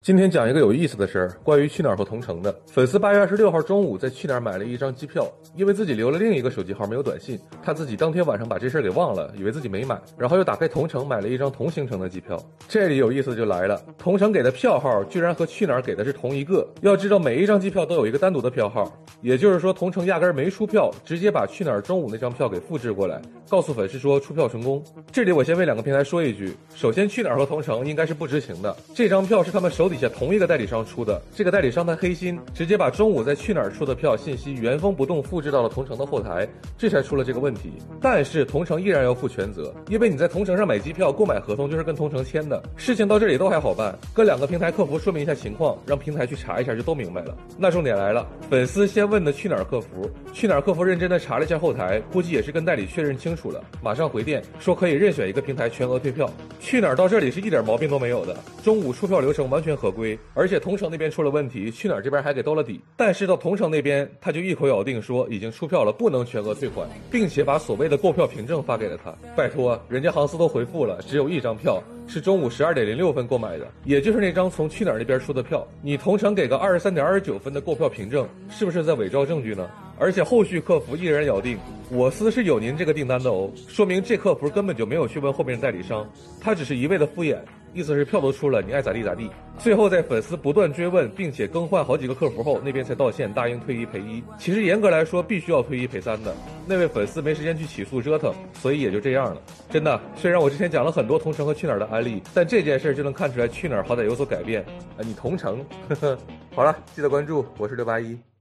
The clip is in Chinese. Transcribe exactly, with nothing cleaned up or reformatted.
今天讲一个有意思的事儿，关于去哪儿和同城的。粉丝八月二十六号中午在去哪儿买了一张机票，因为自己留了另一个手机号没有短信，他自己当天晚上把这事儿给忘了，以为自己没买，然后又打开同城买了一张同行程的机票。这里有意思就来了，同城给的票号居然和去哪儿给的是同一个。要知道每一张机票都有一个单独的票号，也就是说同城压根儿没出票，直接把去哪儿中午那张票给复制过来，告诉粉丝说出票成功。这里我先为两个平台说一句，首先去哪儿和同城应该是不知情的，这张票是他们手底下同一个代理商出的，这个代理商他黑心，直接把中午在去哪儿出的票信息原封不动复制到了同城的后台，这才出了这个问题。但是同城依然要负全责，因为你在同城上买机票购买合同就是跟同城签的，事情到这里都还好办，跟两个平台客服说明一下情况，让平台去查一下就都明白了。那重点来了，粉丝先问的去哪儿客服，去哪儿客服认真的查了一下后台，估计也是跟代理确认清楚了，马上回电说可以任选一个平台全额退票。去哪儿到这里是一点毛病都没有的，中午出票流程完全合规，而且同城那边出了问题，去哪儿这边还给兜了底。但是到同城那边他就一口咬定说已经出票了，不能全额退款，并且把所谓的购票凭证发给了他。拜托，人家航司都回复了，只有一张票，是中午十二点零六分购买的，也就是那张从去哪儿那边出的票。你同城给个二十三点二十九分的购票凭证，是不是在伪造证据呢？而且后续客服依然咬定我司是有您这个订单的哦，说明这客服根本就没有去问后面的代理商，他只是一味的敷衍，意思是票都出了，你爱咋地咋地。最后在粉丝不断追问并且更换好几个客服后，那边才道歉答应退一赔一。其实严格来说必须要退一赔三的，那位粉丝没时间去起诉折腾，所以也就这样了。真的，虽然我之前讲了很多同城和去哪儿的案例，但这件事就能看出来去哪儿好歹有所改变啊！你同城，呵呵。好了，记得关注，我是六八一。